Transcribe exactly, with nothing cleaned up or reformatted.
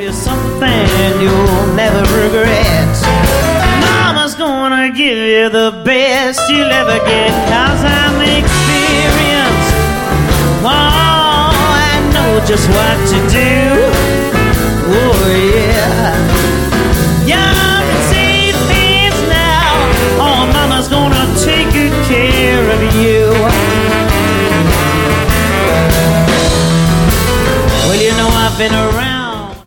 you something you'll never regret. Mama's gonna give you the best you'll ever get, 'cause I'm experienced. Oh, I know just what to do. Oh yeah. Yeah, I can see things now. Oh, mama's gonna take good care of you. Well, you know I've been around